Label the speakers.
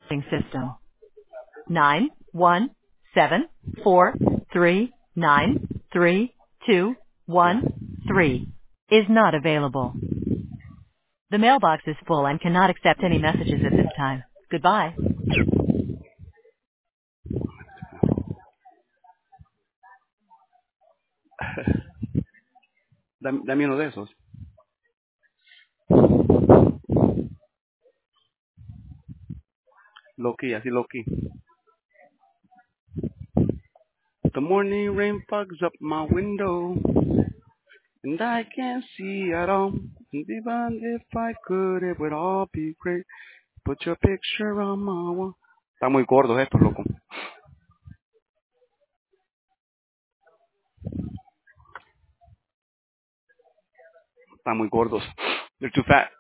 Speaker 1: system. 91743933213 is not available. The mailbox is full and cannot accept any messages at this time. Goodbye.
Speaker 2: Dame uno de esos. Low key, así low key. The morning rain fogs up my window, and I can't see at all. And even if I could, it would all be great. Put your picture on my wall. Están muy gordos estos, loco. Están muy gordos. They're too fat.